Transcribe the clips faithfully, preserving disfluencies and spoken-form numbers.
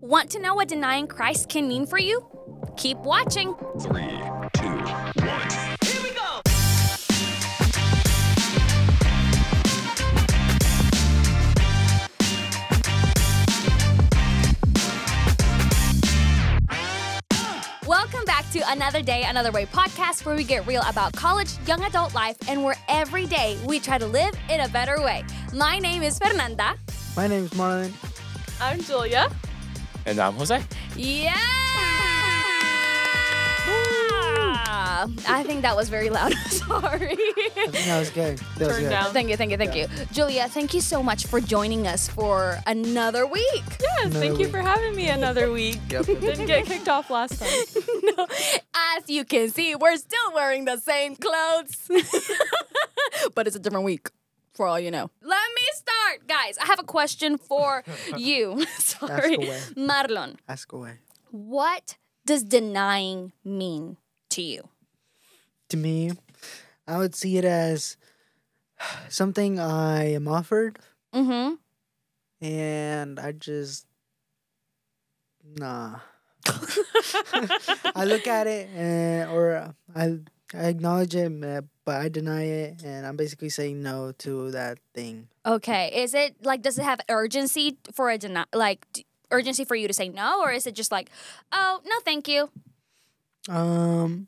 Want to know what denying Christ can mean for you? Keep watching. Three, two, one. Here we go. Welcome back to Another Day, Another Way podcast, where we get real about college, young adult life, and where every day we try to live in a better way. My name is Fernanda. My name's Marlon. I'm Julia. And I'm Jose. Yeah! I think that was very loud. Sorry. I think that was good. That was Turn good. down. Thank you, thank you, thank Yeah. you. Julia, thank you so much for joining us for another week. Yes, Another thank you week. for having me another week. Yep. Didn't get kicked off last time. No, as you can see, we're still wearing the same clothes. But it's a different week, for all you know. Let me start. Guys, I have a question for you. Sorry. away. Marlon, Ask away. what does denying mean to you? To me, I would see it as something I am offered, Mm-hmm. and I just nah. I look at it, and or I I acknowledge it, uh, but I deny it, and I'm basically saying no to that thing. Okay. Is it, like, does it have urgency for a deny, like, d- urgency for you to say no? Or is it just like, oh, no, thank you? Um,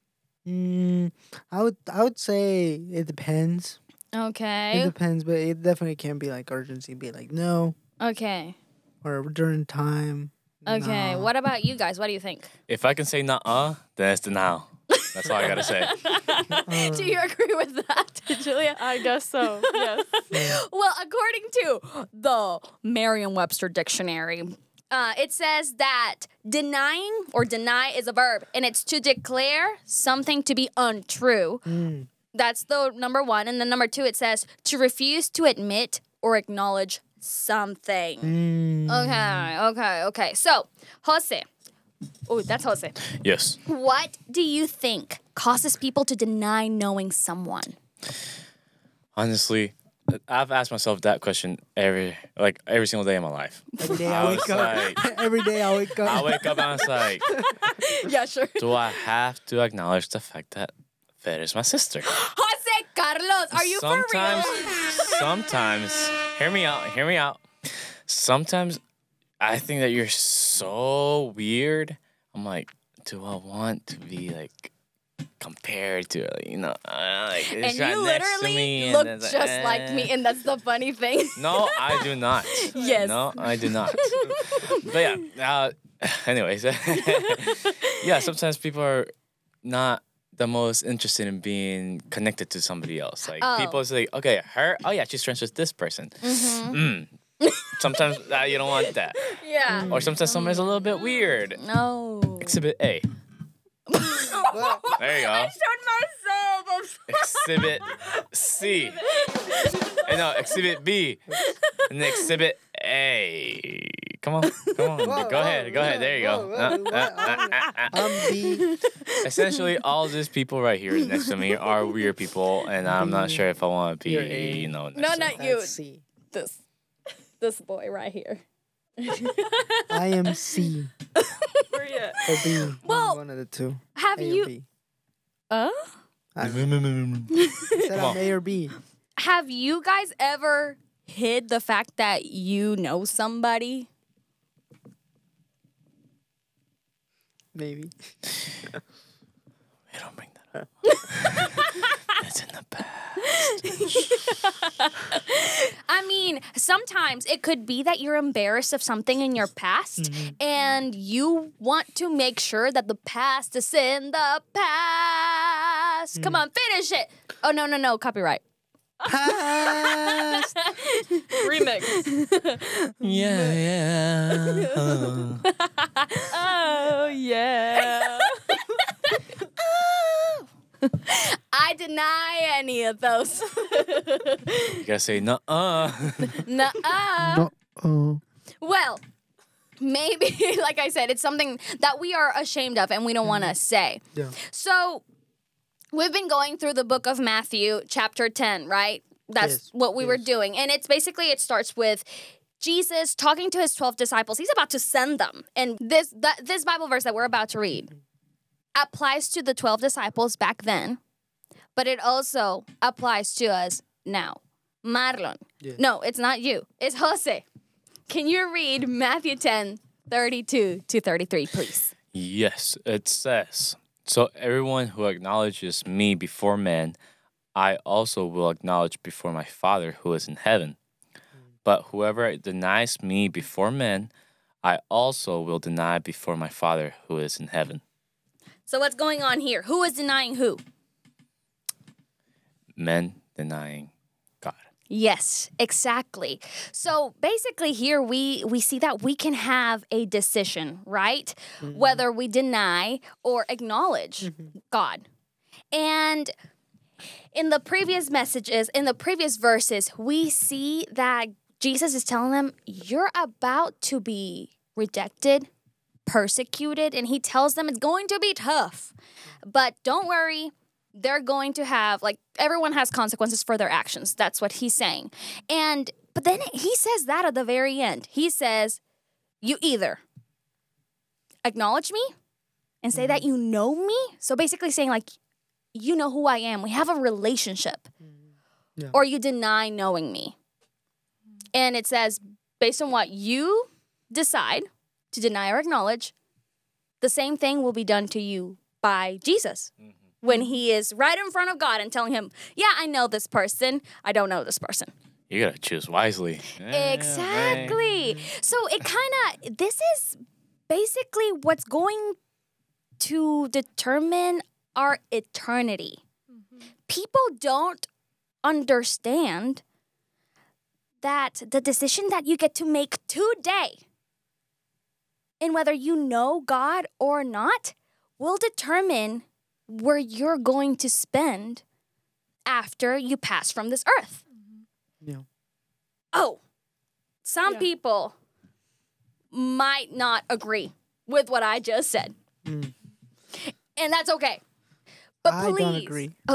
mm, I would I would say it depends. It Okay. depends, but it definitely can be like urgency. Be like no, Okay. or during time. Okay. nah. What about you guys? What do you think? If I can say nuh-uh, then it's denial. That's all I gotta say. Do you agree with that, Julia? I guess so. Yes. Well, according to the Merriam-Webster dictionary, uh, it says that denying or deny is a verb, and it's to declare something to be untrue. Mm. That's the number one. And then number two, it says to refuse to admit or acknowledge something. Mm. Okay, okay, okay. So, Jose. Oh, that's Jose. Yes. What do you think causes people to deny knowing someone? Honestly, I've asked myself that question every like every single day of my life. Every day I I was wake up. like- Every day I wake up. I wake up and I was like, Yeah, sure. do I have to acknowledge the fact that Fer is my sister? Jose Carlos, are you sometimes, for real? sometimes, hear me out, hear me out. Sometimes I think that you're so weird. I'm like, do I want to be like compared to, like, you know, uh, like And it's right you next to literally me and look it's like, just like eh. me, and that's the funny thing. No, I do not. Yes. No, I do not. But yeah, uh, anyways. Yeah, sometimes people are not the most interested in being connected to somebody else. Like, Oh. people say, okay, her, oh yeah, she's friends with this person. Mm-hmm. Mm. Sometimes uh, you don't want that. Yeah. Or sometimes somebody's a little bit weird. No. Exhibit A. There you go. I showed myself. I'm sorry. Exhibit C. And no, Exhibit B. And then Exhibit A. Come on, come on. Whoa, go whoa, ahead, go ahead. There you whoa, go. whoa, Uh, what? uh, uh, uh, uh. I'm B. Essentially, all these people right here next to me are weird people, and I'm not sure if I want to be, You're A. you know, next No, to not them. you. That's C. This, this boy right here. I am C Where you at? or B. Well, one of the two. Have A or you? B. Uh? I Come said Come I'm on. A or B. Have you guys ever hid the fact that you know somebody? Maybe. We don't bring that up. It's in the past. I mean, sometimes it could be that you're embarrassed of something in your past and you want to make sure that the past is in the past. Come on, finish it. Oh, no, no, no, copyright. Past. Remix. Yeah, yeah. Oh. Oh, yeah. I deny any of those. You gotta say, nuh-uh. Nuh-uh. No. Oh. Well, maybe, like I said, it's something that we are ashamed of and we don't want to say. Yeah. So, we've been going through the book of Matthew, chapter ten, right? That's Yes, what we were yes. doing. And it's basically, it starts with Jesus talking to his twelve disciples. He's about to send them. And this that, this Bible verse that we're about to read applies to the twelve disciples back then, but it also applies to us now. Marlon. Yeah. No, it's not you. It's Jose. Can you read Matthew ten, thirty-two to thirty-three, please? Yes, it says, "So everyone who acknowledges me before men, I also will acknowledge before my Father who is in heaven. But whoever denies me before men, I also will deny before my Father who is in heaven." So what's going on here? Who is denying who? Men denying God. Yes, exactly. So basically here we we see that we can have a decision, right? Mm-hmm. Whether we deny or acknowledge mm-hmm. God. And in the previous messages, in the previous verses, we see that Jesus is telling them, you're about to be rejected, persecuted, and he tells them it's going to be tough. But don't worry, they're going to have, like, everyone has consequences for their actions. That's what he's saying. And, but then he says that at the very end. He says, you either acknowledge me and say mm-hmm. that you know me. So basically saying, like, you know who I am. We have a relationship. Yeah. Or you deny knowing me. And it says, based on what you decide to deny or acknowledge, the same thing will be done to you by Jesus. Mm-hmm. When he is right in front of God and telling him, yeah, I know this person. I don't know this person. You got to choose wisely. Exactly. So it kind of, this is basically what's going to determine our eternity. Mm-hmm. People don't understand that the decision that you get to make today, and whether you know God or not, will determine where you're going to spend after you pass from this earth. Yeah. Oh, some yeah. people might not agree with what I just said. Mm. And that's okay. But I please. don't agree. Oh,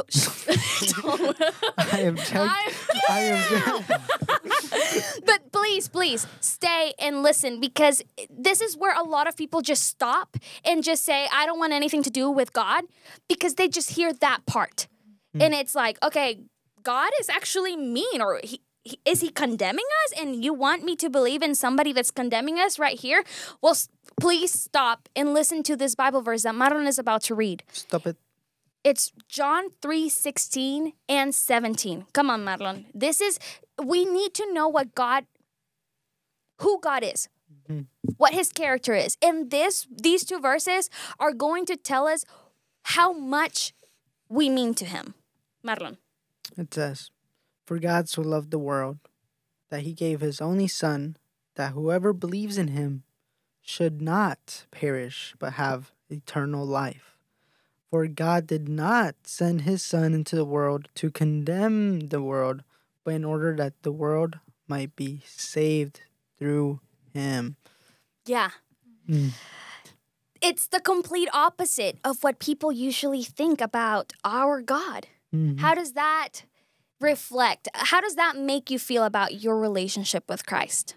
I am checked. I am But please, please stay and listen, because this is where a lot of people just stop and just say, I don't want anything to do with God, because they just hear that part. Mm. And it's like, okay, God is actually mean, or he, he, is he condemning us? And you want me to believe in somebody that's condemning us right here? Well, s- please stop and listen to this Bible verse that Marlon is about to read. Stop it. It's John three sixteen and seventeen. Come on, Marlon. This is, we need to know what God, who God is, mm-hmm. what his character is. And this, these two verses are going to tell us how much we mean to him. Marlon. It says, "For God so loved the world that he gave his only Son, that whoever believes in him should not perish, but have eternal life. For God did not send his Son into the world to condemn the world, but in order that the world might be saved through him." Yeah. Mm. It's the complete opposite of what people usually think about our God. Mm-hmm. How does that reflect? How does that make you feel about your relationship with Christ?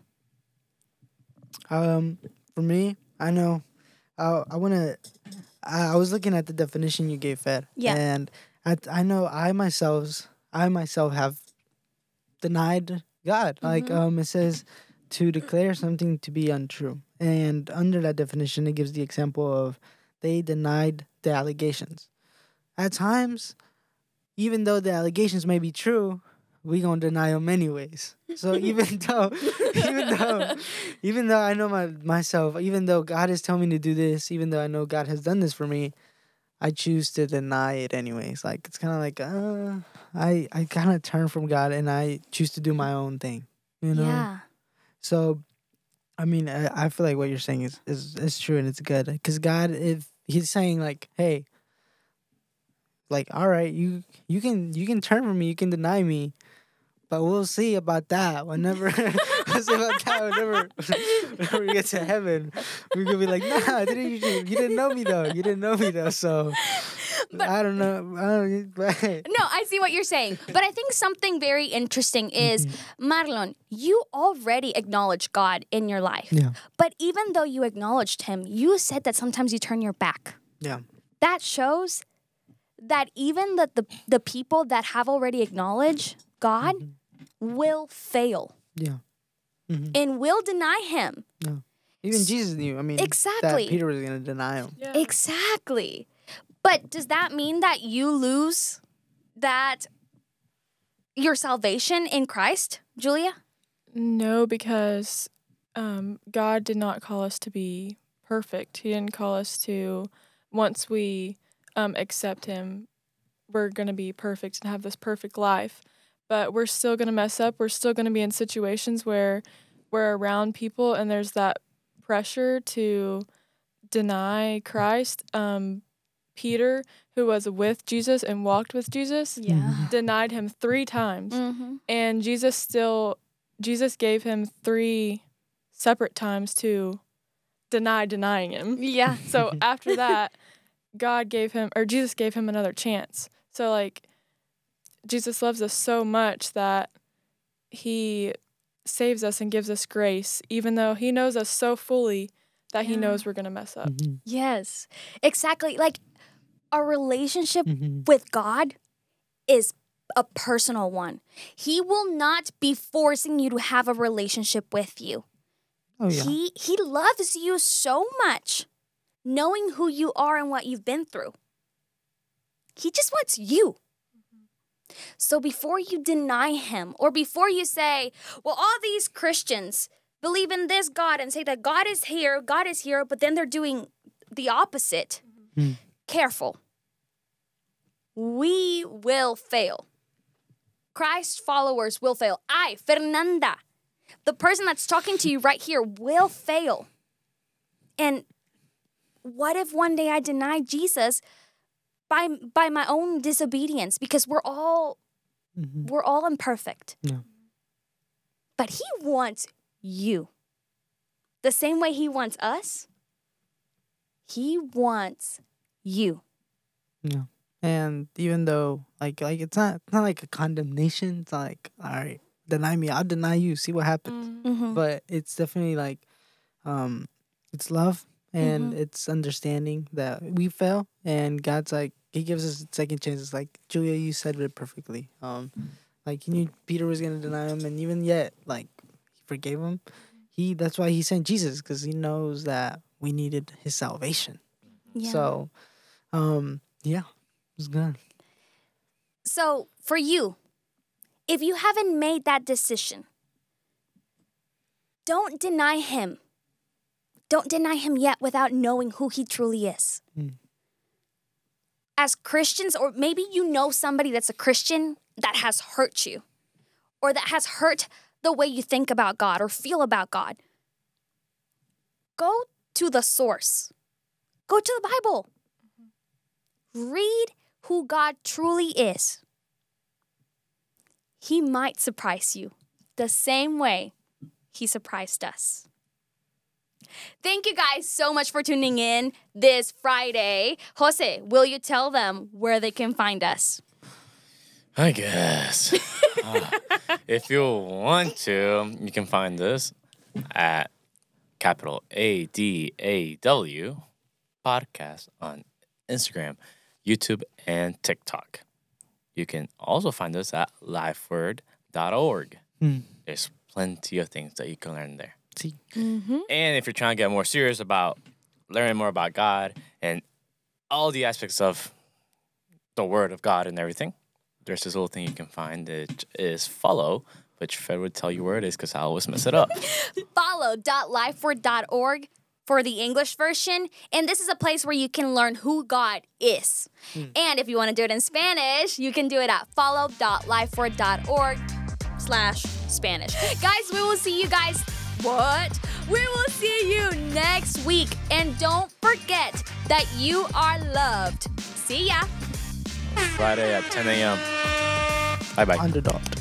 Um, for me, I know, I, I want to, I, I was looking at the definition you gave, Fed. Yeah. And I, I know I myself, I myself have denied God. Mm-hmm. Like, um, it says to declare something to be untrue. And under that definition, it gives the example of they denied the allegations. At times, even though the allegations may be true, we gonna deny them anyways. So even though, even though, even though I know my myself, even though God is telling me to do this, even though I know God has done this for me, I choose to deny it anyways. Like, it's kind of like, uh, I I kind of turn from God and I choose to do my own thing. You know. Yeah. So, I mean, I, I feel like what you're saying is is, is true and it's good, because God, if he's saying like, hey, like, all right, you you can you can turn from me, you can deny me, but we'll see about that whenever we'll see about that whenever whenever we get to heaven. We're gonna be like, nah, didn't you you didn't know me though. You didn't know me though. So I don't know. I don't, but No, I see what you're saying. But I think something very interesting is, Marlon, you already acknowledge God in your life. yeah, But even though you acknowledged him, you said that sometimes you turn your back. yeah, That shows that even the, the, the people that have already acknowledged God will fail yeah. and will deny him. Even Jesus knew. I mean, Exactly. that Peter was going to deny him. Yeah. Exactly. But does that mean that you lose that your salvation in Christ, Julia? No, because um, God did not call us to be perfect. He didn't call us to, once we um, accept Him, we're going to be perfect and have this perfect life. But we're still going to mess up. We're still going to be in situations where we're around people and there's that pressure to deny Christ. Um, Peter, who was with Jesus and walked with Jesus, Yeah. denied him three times. Mm-hmm. And Jesus still, Jesus gave him three separate times to deny denying him. Yeah. So after that, God gave him, or Jesus gave him another chance. So, like, Jesus loves us so much that he saves us and gives us grace, even though he knows us so fully that he Yeah. knows we're going to mess up. Mhm, Yes. Exactly. Like a relationship mhm. with God is a personal one. He will not be forcing you to have a relationship with you. Oh yeah. He he loves you so much, knowing who you are and what you've been through. He just wants you. So before you deny him, or before you say, well, all these Christians believe in this God and say that God is here, God is here, but then they're doing the opposite. Mm. Careful. We will fail. Christ followers will fail. I, Fernanda, the person that's talking to you right here, will fail. And what if one day I deny Jesus by by my own disobedience? Because we're all Mhm. we're all imperfect. Yeah. But he wants you. The same way he wants us, he wants you. Yeah. And even though like like it's not it's not like a condemnation. It's not like, all right, deny me, I'll deny you, see what happens. Mm. Mm-hmm. But it's definitely like um it's love and Mhm. it's understanding that we fail and God's like he gives us second chances. Like Julia, you said it perfectly. Um like he knew Peter was gonna deny him and even yet like he forgave him. He that's why he sent Jesus, because he knows that we needed his salvation. Yeah. So um yeah, it was good. So, for you, if you haven't made that decision, don't deny him. Don't deny him yet without knowing who he truly is. Mm. As Christians, or maybe you know somebody that's a Christian that has hurt you, or that has hurt the way you think about God or feel about God, go to the source. Go to the Bible. Read who God truly is. He might surprise you the same way he surprised us. Thank you guys so much for tuning in this Friday. Jose, will you tell them where they can find us? I guess. Uh, if you want to, you can find this at capital A D A W podcast on Instagram, YouTube, and TikTok. You can also find us at lifeword dot org. Mm. There's plenty of things that you can learn there. See. Mm-hmm. And if you're trying to get more serious about learning more about God and all the aspects of the Word of God and everything, there's this little thing you can find that is follow, which Fred would tell you where it is because I always mess it up. follow dot lifeword dot org for the English version. And this is a place where you can learn who God is. And if you want to do it in Spanish, you can do it at follow dot lifeword dot org slash Spanish. Guys, we will see you guys. What? We will see you next week. And don't forget that you are loved. See ya. Friday at ten a.m. Bye-bye. Underdog.